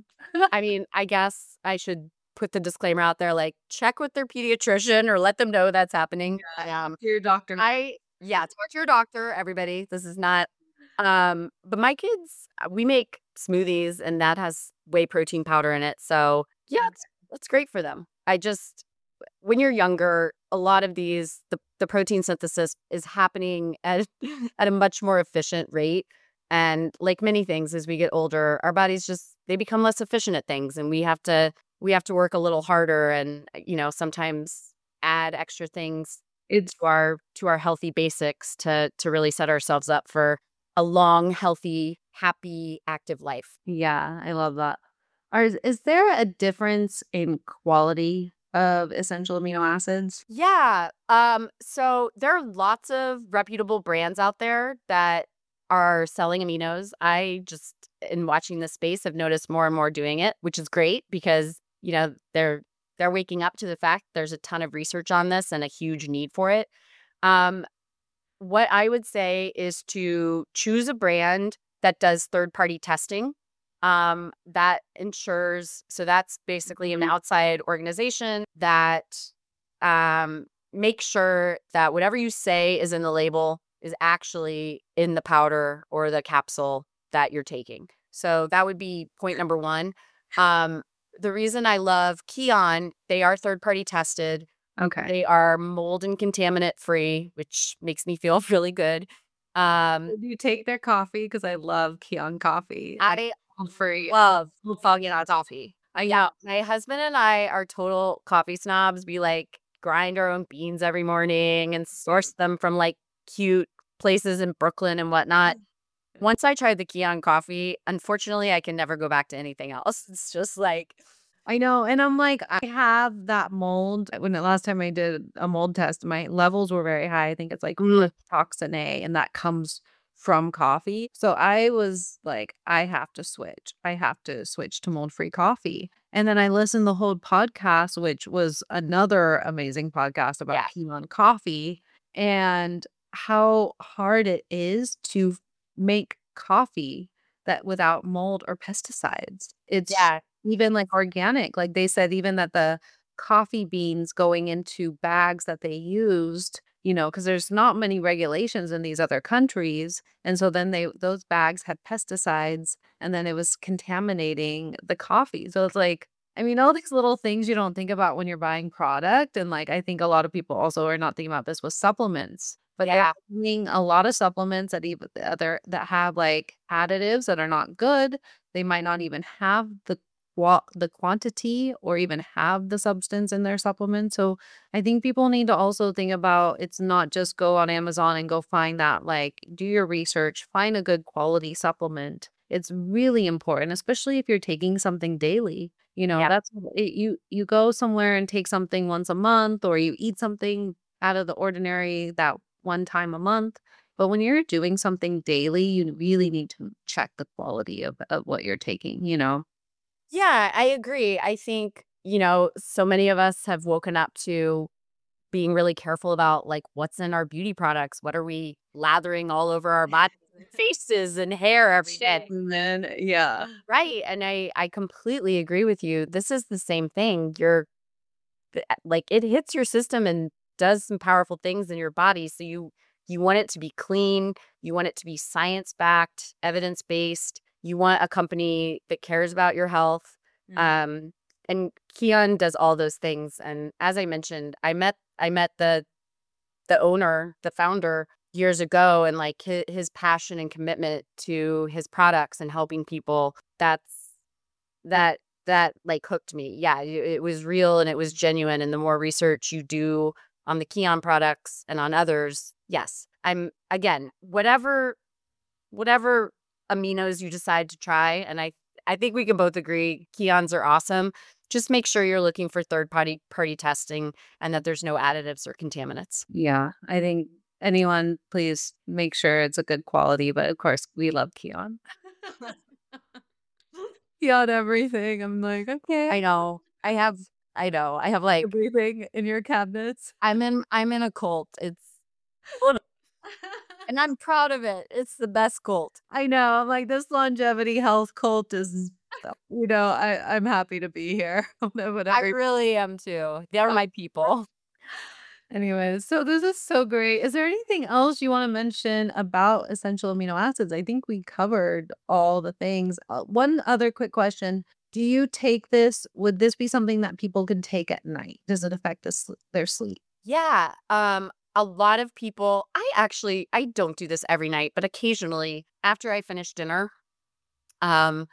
I mean, I guess I should put the disclaimer out there, like check with their pediatrician or let them know that's happening. Yeah, Um, to your doctor. I, yeah, talk to your doctor, everybody. This is not, um, but my kids, uh, we make smoothies and that has whey protein powder in it. So yeah, it's, it's great for them. I just, when you're younger, a lot of these, the, the protein synthesis is happening at, at a much more efficient rate. And like many things, as we get older, our bodies just, they become less efficient at things and we have to, we have to work a little harder and, you know, sometimes add extra things It's to our, to our healthy basics to, to really set ourselves up for a long, healthy, happy, active life. yeah, I love that. Are, is there a difference in quality of essential amino acids? Yeah. Um, so there are lots of reputable brands out there that are selling aminos. I just, in watching this space, have noticed more and more doing it, which is great because, you know, they're they're waking up to the fact there's a ton of research on this and a huge need for it. Um, what I would say is to choose a brand that does third-party testing. Um, that ensures, so that's basically an outside organization that um, makes sure that whatever you say is in the label is actually in the powder or the capsule that you're taking. So that would be point number one. Um, the reason I love Kion, they are third-party tested. Okay. They are mold and contaminant free, which makes me feel really good. Um, Do you take their coffee? Because I love Kion coffee. I free. love foggy out coffee. Uh, yeah, my husband and I are total coffee snobs. We like grind our own beans every morning and source them from like cute places in Brooklyn and whatnot. Once I tried the Kion coffee, unfortunately, I can never go back to anything else. It's just like, I know. And I'm like, I have that mold. When the last time I did a mold test, my levels were very high. I think it's like toxin A, and that comes from coffee. So I was like, I have to switch. I have to switch to mold-free coffee. And then I listened to the whole podcast, which was another amazing podcast about Yeah. Kion coffee and how hard it is to make coffee that without mold or pesticides. It's yeah, even like organic. Like they said, even that the coffee beans going into bags that they used, you know, because there's not many regulations in these other countries. And so then they, those bags had pesticides and then it was contaminating the coffee. So it's like, I mean, all these little things you don't think about when you're buying product. And like, I think a lot of people also are not thinking about this with supplements. But Yeah. they're using a lot of supplements that even the other that have like additives that are not good. They might not even have the qua- the quantity or even have the substance in their supplement. So I think people need to also think about it's not just go on Amazon and go find that, like do your research, find a good quality supplement. It's really important, especially if you're taking something daily. You know, Yeah. that's it, you you go somewhere and take something once a month or you eat something out of the ordinary that one time a month. But when you're doing something daily, you really need to check the quality of, of what you're taking, you know? Yeah, I agree. I think, you know, so many of us have woken up to being really careful about like what's in our beauty products. What are we lathering all over our bodies, and faces, and hair every day? And then, yeah. Right. And I, I completely agree with you. This is the same thing. You're th- like it hits your system and does some powerful things in your body. So you you want it to be clean, you want it to be science-backed, evidence-based. You want a company that cares about your health. Mm. Um, and Kion does all those things. And as I mentioned, I met I met the the owner, the founder years ago, and like his, his passion and commitment to his products and helping people, that's that that like hooked me. Yeah, it, it was real and it was genuine. And the more research you do on the Kion products and on others, yes, I'm again, whatever whatever aminos you decide to try, and I I think we can both agree Kions are awesome. Just make sure you're looking for third party party testing and that there's no additives or contaminants. Yeah, I think anyone, please make sure it's a good quality. But of course, we love Kion. Kion everything. I'm like, okay. I know. I have I know. I have like Everything in your cabinets. I'm in I'm in a cult. It's and I'm proud of it. It's the best cult. I know. I'm like, this longevity health cult is, you know, I, I'm happy to be here. Whatever. I really am too. They're my people. Anyways, so this is so great. Is there anything else you want to mention about essential amino acids? I think we covered all the things. Uh, one other quick question. Do you take this? Would this be something that people can take at night? Does it affect the sl- their sleep? Yeah. Um, a lot of people, I actually, I don't do this every night, but occasionally after I finish dinner, um,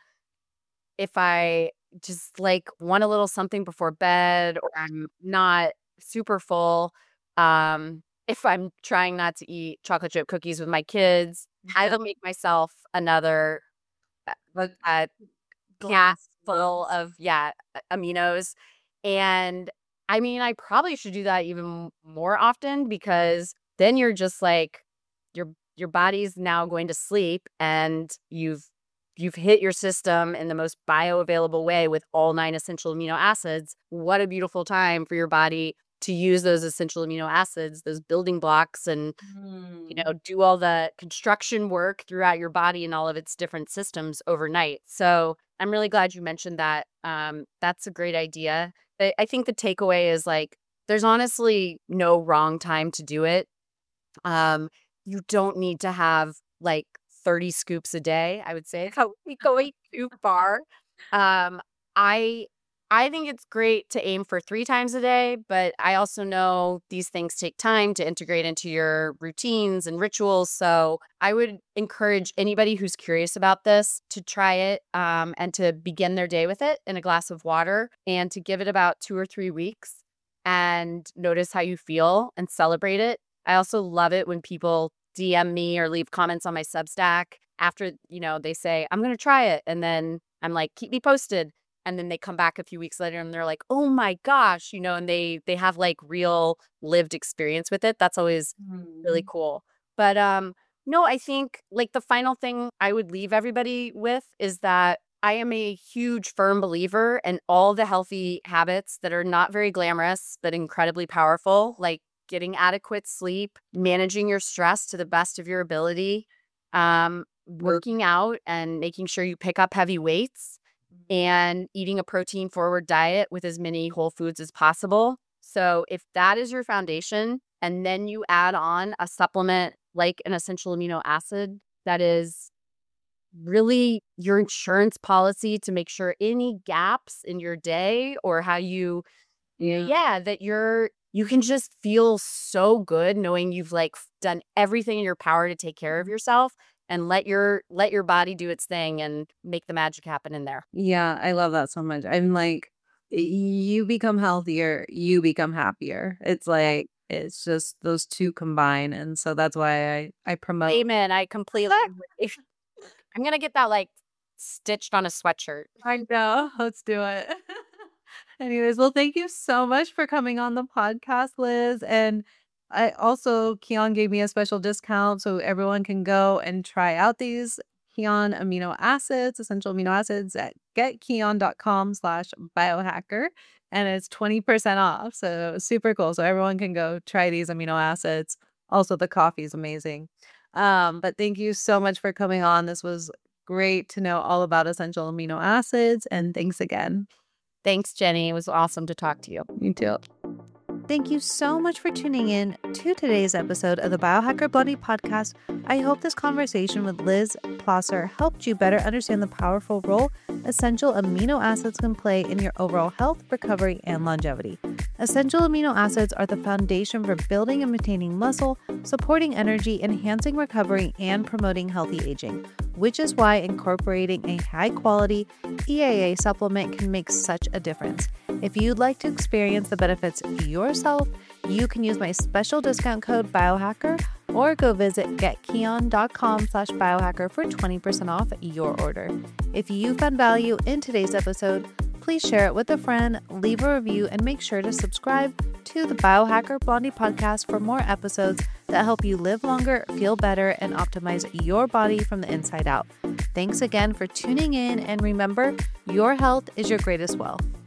if I just like want a little something before bed or I'm not super full, um, if I'm trying not to eat chocolate chip cookies with my kids, I'll make myself another uh, uh, glass full of, yeah, aminos. And I mean, I probably should do that even more often because then you're just like your your body's now going to sleep and you've you've hit your system in the most bioavailable way with all nine essential amino acids. What a beautiful time for your body to use those essential amino acids, those building blocks, and you know, do all the construction work throughout your body and all of its different systems overnight. So I'm really glad you mentioned that. Um, that's a great idea. I, I think the takeaway is like, there's honestly no wrong time to do it. Um, you don't need to have like thirty scoops a day. I would say it's probably going too far. Um, I I think it's great to aim for three times a day, but I also know these things take time to integrate into your routines and rituals. So I would encourage anybody who's curious about this to try it um, and to begin their day with it in a glass of water and to give it about two or three weeks and notice how you feel and celebrate it. I also love it when people D M me or leave comments on my Substack after, you know, they say, I'm going to try it. And then I'm like, keep me posted. And then they come back a few weeks later and they're like, oh my gosh, you know, and they they have like real lived experience with it. That's always really cool. But um, no, I think like the final thing I would leave everybody with is that I am a huge firm believer in all the healthy habits that are not very glamorous, but incredibly powerful, like getting adequate sleep, managing your stress to the best of your ability, um, working out and making sure you pick up heavy weights, and eating a protein forward diet with as many whole foods as possible. So if that is your foundation, and then you add on a supplement like an essential amino acid that is really your insurance policy to make sure any gaps in your day or how you, Yeah. yeah, that you're, you can just feel so good knowing you've like done everything in your power to take care of yourself and let your let your body do its thing and make the magic happen in there. Yeah, I love that so much. I'm like, you become healthier, you become happier. It's like, it's just those two combine. And so that's why I, I promote. Amen. I completely agree. I'm gonna get that like stitched on a sweatshirt. I know. Let's do it. Anyways, well, thank you so much for coming on the podcast, Liz. And I also, Kion gave me a special discount so everyone can go and try out these Kion amino acids, essential amino acids at getkion.com slash biohacker. And it's twenty percent off. So super cool. So everyone can go try these amino acids. Also, the coffee is amazing. Um, but thank you so much for coming on. This was great to know all about essential amino acids. And thanks again. Thanks, Jenny. It was awesome to talk to you. Me too. Thank you so much for tuning in to today's episode of the Biohacker Blondie podcast. I hope this conversation with Liz Plosser helped you better understand the powerful role essential amino acids can play in your overall health, recovery, and longevity. Essential amino acids are the foundation for building and maintaining muscle, supporting energy, enhancing recovery, and promoting healthy aging, which is why incorporating a high-quality E A A supplement can make such a difference. If you'd like to experience the benefits yourself, you can use my special discount code BIOHACKER or go visit getkion.com slash biohacker for twenty percent off your order. If you found value in today's episode, please share it with a friend, leave a review, and make sure to subscribe to the Biohacker Blondie podcast for more episodes that help you live longer, feel better, and optimize your body from the inside out. Thanks again for tuning in, and remember, your health is your greatest wealth.